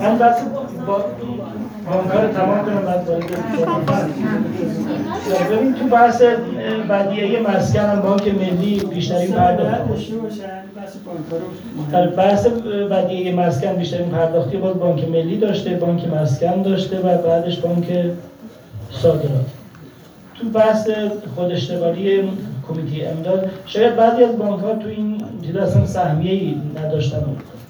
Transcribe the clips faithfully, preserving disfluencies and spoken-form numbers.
من بس با بانک‌ها رو تمام کنم بعد وارد ببین تو بحث بدیهی مسکن هم بانک ملی بیشترین پرداخت در بحث بدیهی مسکن بیشترین پرداختی باز بانک ملی داشته، بانک مسکن داشته و بعدش بانک صادرات. تو بحث خود اشتغالی کمیته امداد شاید بعضی از بانک‌ها تو این چیز اصلا سهمیه‌ای نداشتن.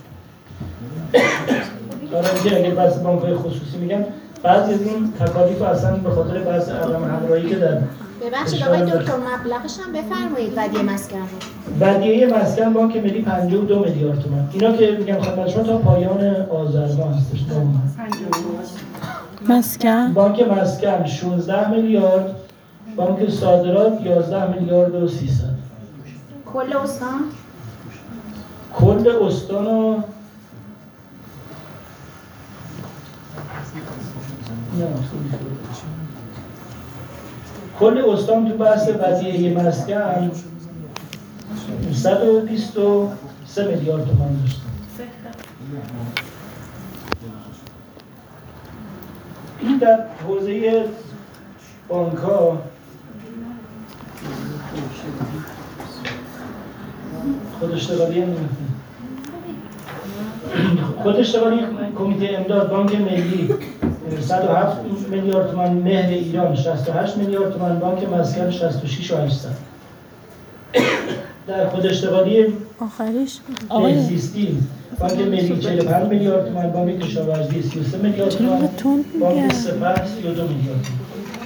آره اگه بحث بانک‌های خصوصی میگم بعضی از این تکالیف اصلا به خاطر بحث عدم همراهی که در ببخشید آقای دکتر مبلغش هم بفرمایید بدیهی مسکن رو. بدیهی مسکن بانک ملی پنجاه و دو میلیارد تومان. اینا که میگم خدمت شما تا پایان آذر ماه هستش. مسکن بانک مسکن شانزده میلیارد، بانک صادرات یازده میلیارد و سیصد. کل استان؟ کل استان و کل استان تو بحث بدیهی مسکن صد و بیست و سه میلیارد تومان داشت. این در حوزه بانک ها خود اشتغالی هم خود اشتغالی کمیته امداد بانک ملی صد و هفت میلیارد تومان، مهر ایران شصت و هشت میلیارد تومان، بانک مسکن شصت و شش و هشتصد. در خود اشتغالی آخرش بهزیستی بانک ملی چهل و پنج میلیارد تومان، بانک کشاورزی سی و سه میلیارد تومان، بانک سپه سی و دو میلیارد تومان.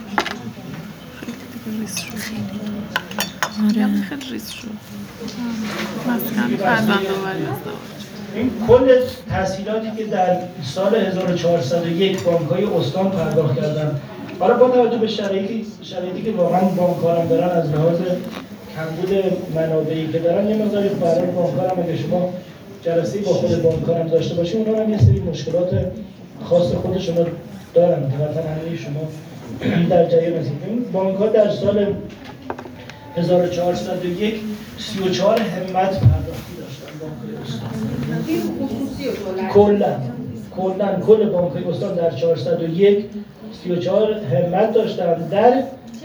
آره خیلی ریز شد. مسکن فرزند آوری این کل تسهیلاتی که در سال هزار و چهارصد و یک بانک‌های استان پرداخت کردن، حالا با توجه به شرایطی شرایطی که واقعا بانک‌ها هم دارن از لحاظ کمبود منابعی که دارن، یه مقداری برای بانک‌ها هم اگه شما جلسه‌ای با خود بانک‌ها هم داشته باشید، اونها هم یه سری مشکلات خاص خودشون رو دارن که مثلا همه شما در جریان هستید. این بانک‌ها در سال هزار و چهارصد و یک سی و چهار همت پرداختی داشتن بانک‌های استان. کلاً کلاً کل بانک‌های استان در چهارصد و یک سی و چهار همت داشتن. در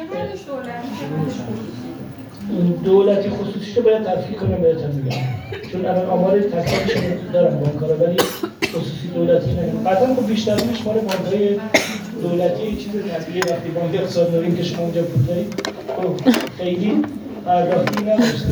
دولتی خصوصی رو باید تفکیک کنم بهتون میگم، چون الان آمار تکلیفشون دارن بانک‌ها رو، ولی خصوصی دولتی نمیدونم. قطعاً خب بیشترینش مال بانک‌های دولتی چیز طبیعیه. وقتی بانک اقتصاد نوین که شما اونجا پول دارید خب خیلی پرداختی نداشته.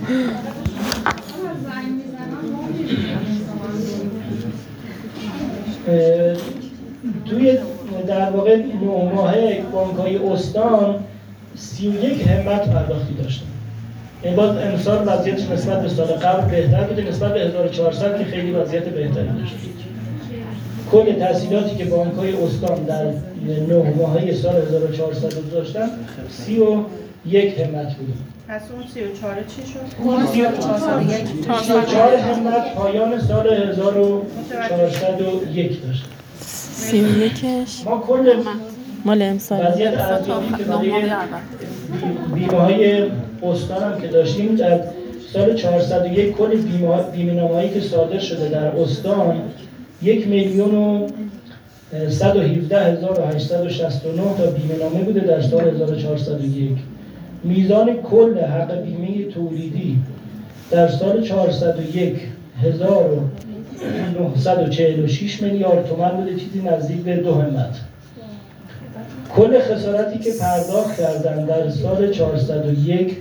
توی در واقع نه ماهه بانک‌های استان سی و یک همت پرداختی داشتن. این باز امسال وضعیتش نسبت به سال قبل بهتر بوده، نسبت به هزار و چهارصد که خیلی وضعیت بهتری داشت. کل تسهیلاتی که بانک‌های استان در نه ماهه سال هزار و چهارصد داشتن سی و یک همت بوده. پس اون سی و چهار چی شد؟ سی و چهار همت پایان سال هزار و چهارصد و یک داشت. سی و یکش ما کل مال امسال وضعیت ارزیابی که برای بیمه‌های استان هم که داشتیم، در سال چهارصد و یک کل بیمه‌نامه‌هایی که صادر شده در استان یک میلیون و صد و هفده هزار و هشتصد و شصت و نه تا بیمه‌نامه بوده در سال هزار و چهارصد و یک. میزان کل حق بیمه تولیدی در سال چهارصد و یک هزار و نهصد و چهل و شش میلیارد تومان بوده، چیزی نزدیک به دو همت. کل خسارتی که پرداخت کردن در سال چهارصد و یک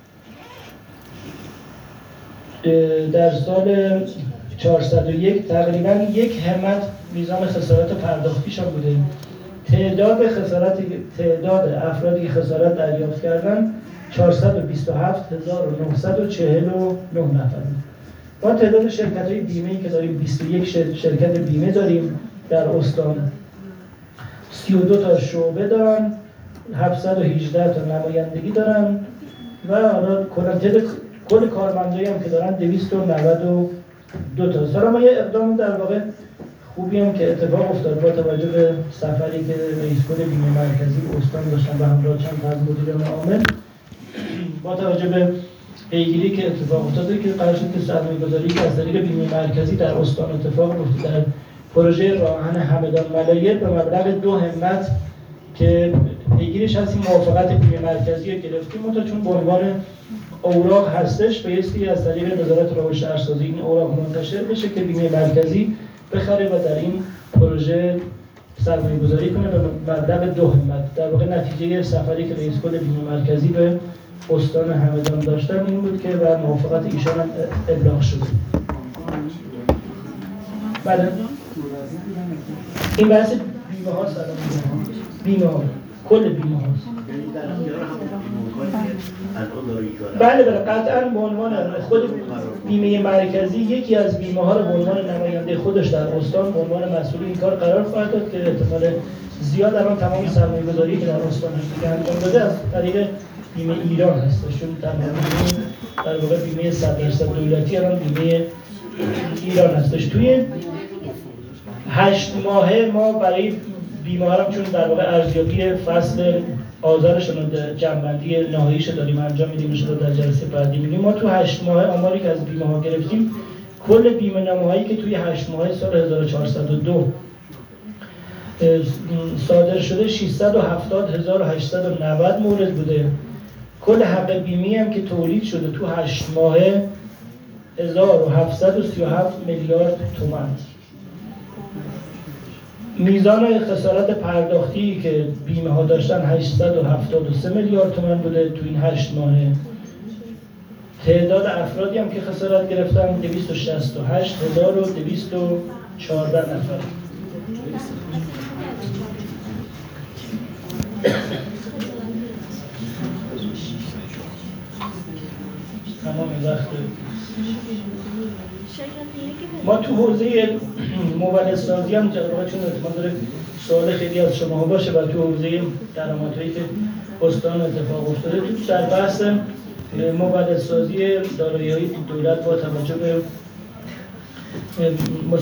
در سال چهارصد و یک تقریباً یک همت میزان خسارت پرداختیشان بوده. تعداد خسارت تعداد افرادی که خسارت دریافت کردن چهارصد و بیست و هفت هزار و نهصد و چهل و نه نفر. ما تعداد شرکت‌های بیمه‌ای که داریم بیست و یک شرکت بیمه داریم در استان، سی و دو تا شعبه دارن، هفتصد و هجده تا نمایندگی دارن و حالا کل کل کارمندایی هم که دارن دویست و نود و دو تا. سال ما یه اقدام در واقع خوبی هم که اتفاق افتاد با توجه به سفری که رئیس کل بیمه مرکزی استان داشتن و همراه چند تا از مدیران عامل، با توجه به پیگیری که اتفاق افتاده که قرار شد که سرمایه‌گذاری که از طریق بیمه مرکزی در استان اتفاق افتاد در پروژه راهن همدان ملایر به مبلغ دو همت که پیگیرش هستیم موافقت بیمه مرکزی رو گرفتیم، منتها چون به عنوان اوراق هستش بایستی از طریق وزارت راه و شهرسازی این اوراق منتشر بشه که بیمه مرکزی بخره و در این پروژه سرمایه گذاری کنه به مبلغ دو همت. در واقع نتیجه سفری که رئیس کل بیمه مرکزی به استان همدان داشتن این بود که و موافقت ایشان هم ابلاغ شد. بله این بحث بیمه ها سلام بیمه ها کل بیمه ها بله بله قطعا به عنوان خود بیمه مرکزی یکی از بیمه ها رو به عنوان نماینده خودش در استان به عنوان مسئول این کار قرار خواهد داد که احتمال زیاد الان تمام سرمایه گذاری که در استان که انجام داده از طریق بیمه ایران هستش، چون تمام در واقع بیمه صد درصد دولتی الان بیمه ایران هستش. توی هشت ماهه ما برای بیمه ها چون در واقع ارزیابی فصل آذرشون رو جمع‌بندی نهاییش داریم انجام میدیم ان شاءالله در جلسه بعدی می‌بینیم. ما تو هشت ماهه آماری که از بیمه ها گرفتیم کل بیمه نامه‌هایی که توی هشت ماهه سال هزار و چهارصد و دو صادر شده ششصد و هفتاد هزار و هشتصد و نود مورد بوده. کل حق بیمه‌ای هم که تولید شده تو هشت ماهه هزار و هفتصد و سی و هفت میلیارد تومان. میزان خسارت پرداختی که بیمه ها داشتن هشتصد و هفتاد و سه میلیارد تومان بوده تو این هشت ماهه. تعداد افرادی هم که خسارت گرفتن دویست و شصت و هشت هزار و دویست و چهارده نفر. تمام وقت ما تو حوزه مولدسازی هم جواب چون احتمال داره سوال خیلی از شما ها باشه و تو حوزه درآمدهایی که استان اتفاق افتاده تو در بحث مولدسازی دارایی‌های دولت با توجه به